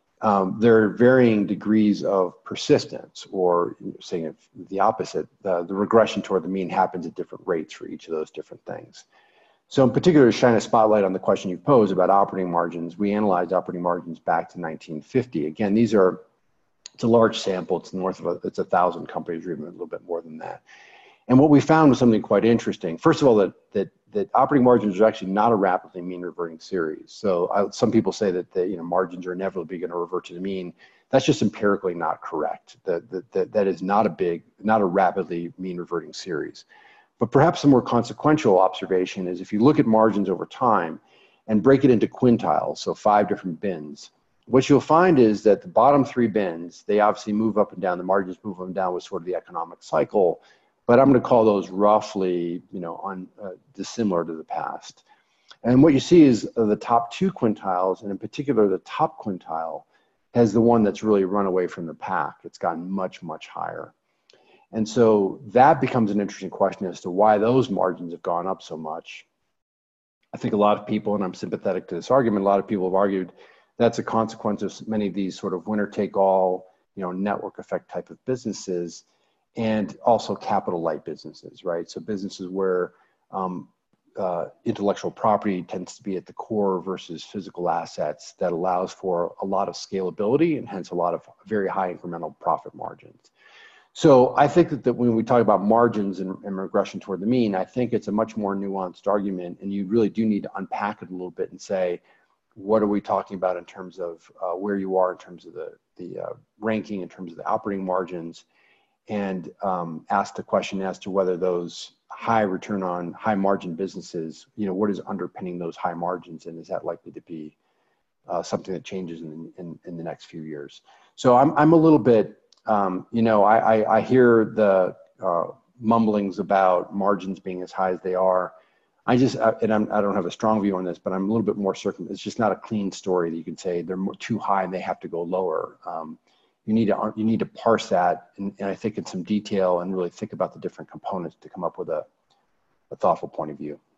Um, there are varying degrees of persistence, or saying the opposite, the, the regression toward the mean happens at different rates for each of those different things. So in particular, to shine a spotlight on the question you posed about operating margins, we analyzed operating margins back to nineteen fifty. Again, these are, it's a large sample, it's north of, a, it's a thousand companies, or even a little bit more than that. And what we found was something quite interesting. First of all, that that that operating margins are actually not a rapidly mean reverting series. So I, some people say that the you know margins are inevitably going to revert to the mean. That's just empirically not correct. That that that, that is not a big, not a rapidly mean reverting series. But perhaps the more consequential observation is if you look at margins over time and break it into quintiles, so five different bins, what you'll find is that the bottom three bins, they obviously move up and down. The margins move up and down with sort of the economic cycle. But I'm going to call those roughly, you know, on, uh, dissimilar to the past. And what you see is uh, the top two quintiles, and in particular, the top quintile has the one that's really run away from the pack. It's gotten much, much higher. And so that becomes an interesting question as to why those margins have gone up so much. I think a lot of people, and I'm sympathetic to this argument, a lot of people have argued that's a consequence of many of these sort of winner-take-all, you know, network effect type of businesses, and also capital light businesses, right? So businesses where um, uh, intellectual property tends to be at the core versus physical assets that allows for a lot of scalability and hence a lot of very high incremental profit margins. So I think that, that when we talk about margins and, and regression toward the mean, I think it's a much more nuanced argument, and you really do need to unpack it a little bit and say, what are we talking about in terms of uh, where you are in terms of the, the uh, ranking, in terms of the operating margins, and um, ask the question as to whether those high return on high margin businesses, you know, what is underpinning those high margins, and is that likely to be uh, something that changes in, in, in the next few years? So I'm, I'm a little bit, um, you know, I, I, I hear the uh, mumblings about margins being as high as they are. I just, I, and I'm, I don't have a strong view on this, but I'm a little bit more certain. It's just not a clean story that you can say they're more, too high and they have to go lower. Um, You need to you need to parse that, and, and I think in some detail, and really think about the different components to come up with a, a thoughtful point of view.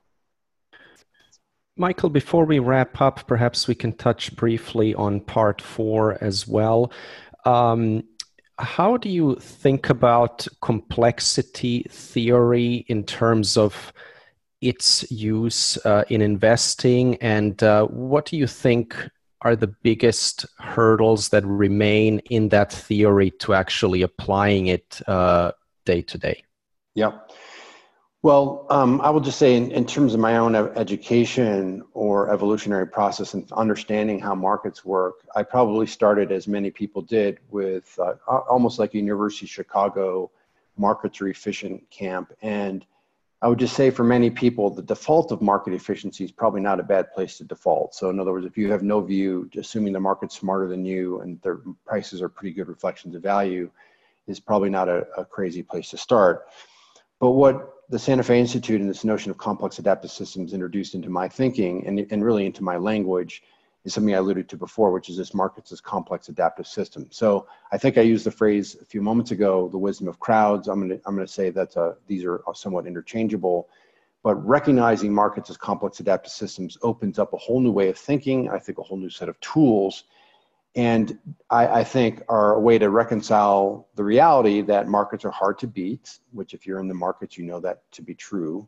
Michael, before we wrap up, perhaps we can touch briefly on part four as well. Um, how do you think about complexity theory in terms of its use uh, in investing, and uh, what do you think are the biggest hurdles that remain in that theory to actually applying it uh, day to day? Yeah. Well, um, I will just say in, in terms of my own education or evolutionary process and understanding how markets work, I probably started, as many people did, with uh, almost like a University of Chicago markets are efficient camp. And I would just say for many people, the default of market efficiency is probably not a bad place to default. So in other words, if you have no view, assuming the market's smarter than you and their prices are pretty good reflections of value, is probably not a, a crazy place to start. But what the Santa Fe Institute and this notion of complex adaptive systems introduced into my thinking and, and really into my language is something I alluded to before, which is this markets as complex adaptive system. So I think I used the phrase a few moments ago, the wisdom of crowds. I'm going to I'm going to say that uh, these are somewhat interchangeable, but recognizing markets as complex adaptive systems opens up a whole new way of thinking. I think a whole new set of tools. and I, I think are a way to reconcile the reality that markets are hard to beat, which if you're in the markets, you know that to be true,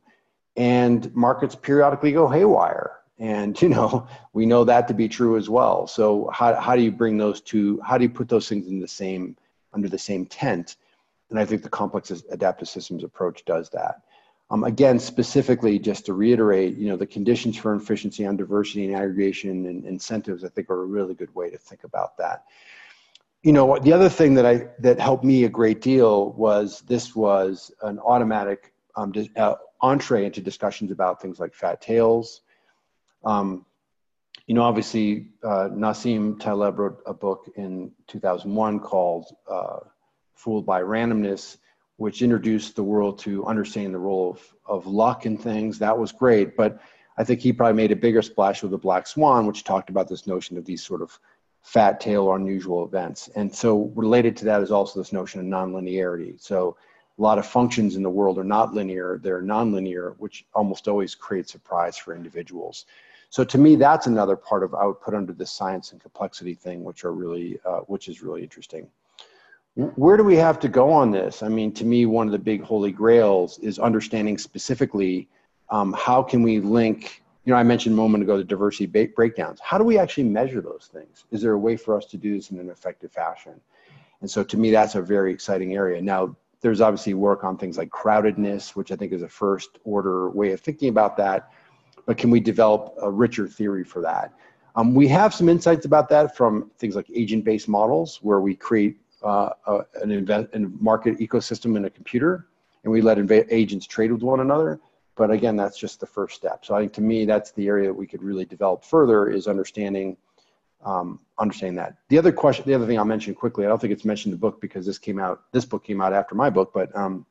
and markets periodically go haywire. And, you know, we know that to be true as well. So how, how do you bring those two, how do you put those things in the same, under the same tent? And I think the complex adaptive systems approach does that. Um, again, specifically, just to reiterate, you know, the conditions for efficiency on diversity and aggregation and incentives, I think are a really good way to think about that. You know, the other thing that I, that helped me a great deal was this was an automatic um, uh, entree into discussions about things like fat tails. Um, you know, obviously, uh, Nassim Taleb wrote a book in two thousand one called uh, Fooled by Randomness, which introduced the world to understanding the role of, of luck in things. That was great, but I think he probably made a bigger splash with the Black Swan, which talked about this notion of these sort of fat tail or unusual events. And so related to that is also this notion of nonlinearity. So a lot of functions in the world are not linear, they're nonlinear, which almost always creates surprise for individuals. So to me, that's another part of I would put under this science and complexity thing, which are really, uh, which is really interesting. Where do we have to go on this? I mean, to me, one of the big holy grails is understanding specifically um, how can we link, you know, I mentioned a moment ago the diversity breakdowns. How do we actually measure those things? Is there a way for us to do this in an effective fashion? And so to me, that's a very exciting area. Now, there's obviously work on things like crowdedness, which I think is a first order way of thinking about that. But can we develop a richer theory for that? Um, we have some insights about that from things like agent-based models, where we create uh, a, an invent, a market ecosystem in a computer, and we let inv- agents trade with one another. But again, that's just the first step. So I think to me, that's the area that we could really develop further is understanding, um, understanding that. The other question, the other thing I'll mention quickly, I don't think it's mentioned in the book because this came out, this book came out after my book, but um,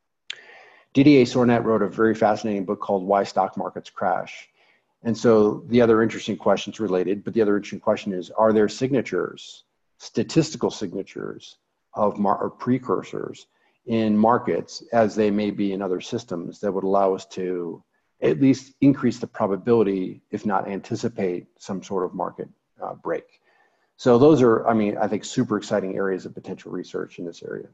Didier Sornet wrote a very fascinating book called Why Stock Markets Crash. And so the other interesting questions related, but the other interesting question is, are there signatures, statistical signatures of mar- or precursors in markets as they may be in other systems that would allow us to at least increase the probability, if not anticipate some sort of market uh, break. So those are, I mean, I think super exciting areas of potential research in this area.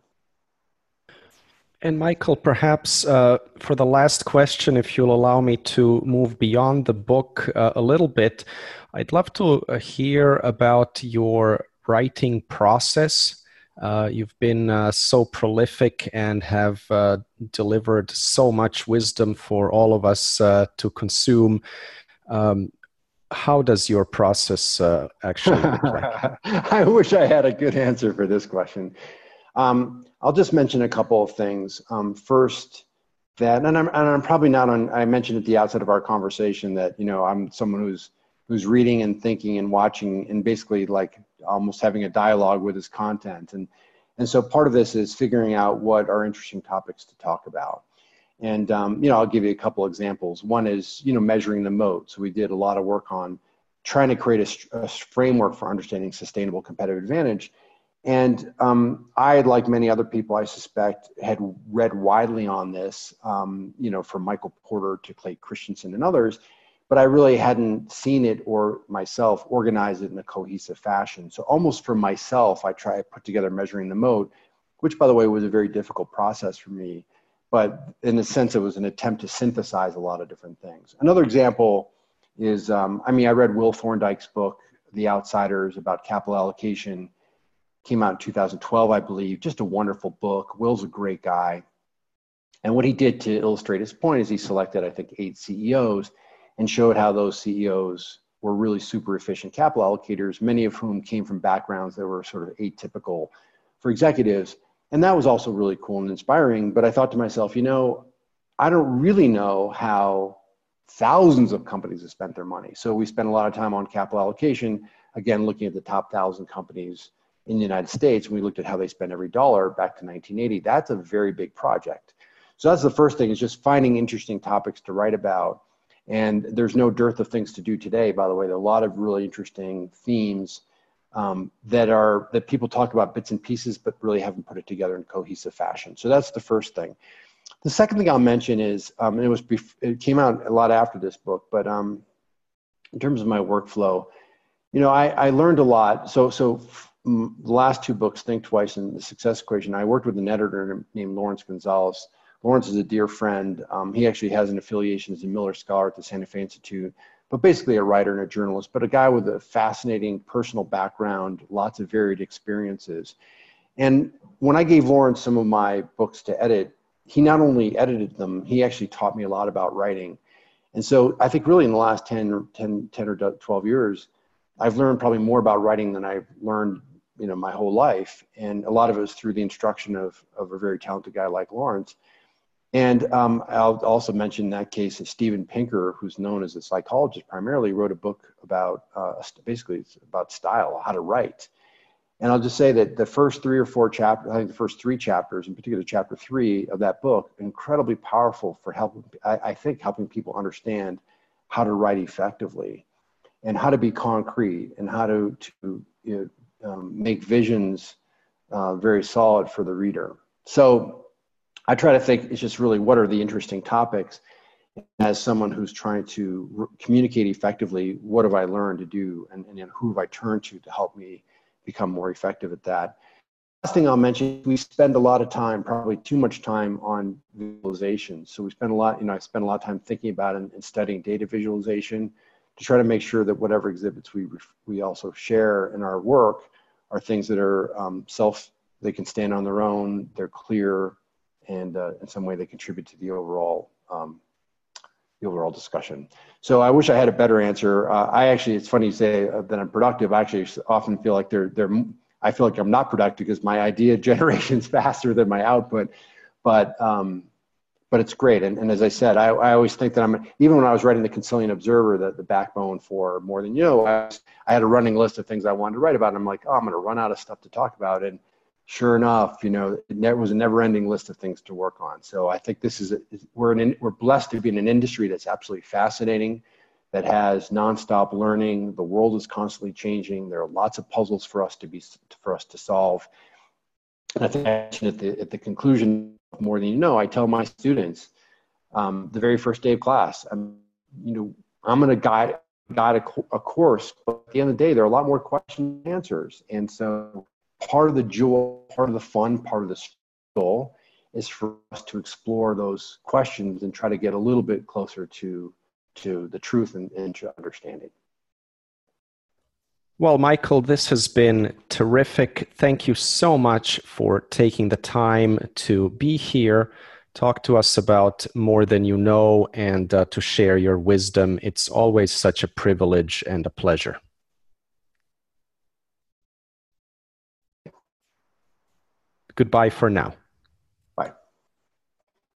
And Michael, perhaps uh, for the last question, if you'll allow me to move beyond the book uh, a little bit, I'd love to uh, hear about your writing process. Uh, you've been uh, so prolific and have uh, delivered so much wisdom for all of us uh, to consume. Um, how does your process uh, actually look like? I wish I had a good answer for this question. Um, I'll just mention a couple of things. Um, first, that, and I'm, and I'm probably not on, I mentioned at the outset of our conversation that, you know, I'm someone who's, who's reading and thinking and watching and basically like almost having a dialogue with his content. And, and so part of this is figuring out what are interesting topics to talk about. And, um, you know, I'll give you a couple examples. One is, you know, measuring the moat. So we did a lot of work on trying to create a, a framework for understanding sustainable competitive advantage. And um, I, like many other people, I suspect, had read widely on this, um, you know, from Michael Porter to Clay Christensen and others, but I really hadn't seen it or myself organize it in a cohesive fashion. So almost for myself, I try to put together Measuring the Moat, which, by the way, was a very difficult process for me. But in a sense, it was an attempt to synthesize a lot of different things. Another example is, um, I mean, I read Will Thorndike's book, The Outsiders, about capital allocation. Came out in two thousand twelve, I believe. Just a wonderful book. Will's a great guy. And what he did to illustrate his point is he selected, I think, eight C E Os and showed how those C E Os were really super efficient capital allocators, many of whom came from backgrounds that were sort of atypical for executives. And that was also really cool and inspiring. But I thought to myself, you know, I don't really know how thousands of companies have spent their money. So we spent a lot of time on capital allocation, again, looking at the top thousand companies in the United States. We looked at how they spend every dollar back to nineteen eighty. That's a very big project. So that's the first thing, is just finding interesting topics to write about. And there's no dearth of things to do today, by the way. There are a lot of really interesting themes um, that are that people talk about bits and pieces, but really haven't put it together in cohesive fashion. So that's the first thing. The second thing I'll mention is, um, and it was bef- it came out a lot after this book, but um, in terms of my workflow, You know, I, I learned a lot. So, so mm, the last two books, Think Twice and The Success Equation, I worked with an editor named Lawrence Gonzalez. Lawrence is a dear friend. Um, he actually has an affiliation as a Miller Scholar at the Santa Fe Institute, but basically a writer and a journalist, but a guy with a fascinating personal background, lots of varied experiences. And when I gave Lawrence some of my books to edit, he not only edited them, he actually taught me a lot about writing. And so I think really in the last ten or ten, ten or twelve years, I've learned probably more about writing than I've learned, you know, my whole life. And a lot of it was through the instruction of, of a very talented guy like Lawrence. And um, I'll also mention in that case that Steven Pinker, who's known as a psychologist primarily, wrote a book about, uh, basically it's about style, how to write. And I'll just say that the first three or four chapters, I think the first three chapters, in particular chapter three of that book, incredibly powerful for helping, I, I think, helping people understand how to write effectively and how to be concrete and how to, to you know, um, make visions uh, very solid for the reader. So I try to think it's just really what are the interesting topics. As someone who's trying to re- communicate effectively, what have I learned to do and, and who have I turned to to help me become more effective at that. Last thing I'll mention, we spend a lot of time, probably too much time on visualization. So we spend a lot, you know, I spend a lot of time thinking about and, and studying data visualization to try to make sure that whatever exhibits we we also share in our work are things that are um, self, they can stand on their own, they're clear, and uh, in some way they contribute to the overall um, the overall discussion. So I wish I had a better answer. Uh, I actually, it's funny you say uh, that I'm productive. I actually often feel like they're, they're, I feel like I'm not productive because my idea generation is faster than my output, but, um, but it's great. And, and as I said, I, I always think that I'm, even when I was writing the Consilian Observer, the, the backbone for More Than You Know, I, was, I had a running list of things I wanted to write about. And I'm like, oh, I'm going to run out of stuff to talk about. And sure enough, you know, it never was a never-ending list of things to work on. So I think this is a, we're in, we're blessed to be in an industry that's absolutely fascinating, that has nonstop learning. The world is constantly changing. There are lots of puzzles for us to be for us to solve. And I think at the at the conclusion of More Than You Know, I tell my students um, the very first day of class, I'm you know I'm going to guide guide a, a course, but at the end of the day, there are a lot more questions and answers, and so. Part of the jewel, part of the fun, part of the goal is for us to explore those questions and try to get a little bit closer to, to the truth and, and to understanding. Well, Michael, this has been terrific. Thank you so much for taking the time to be here, talk to us about More Than You Know, and uh, to share your wisdom. It's always such a privilege and a pleasure. Goodbye for now.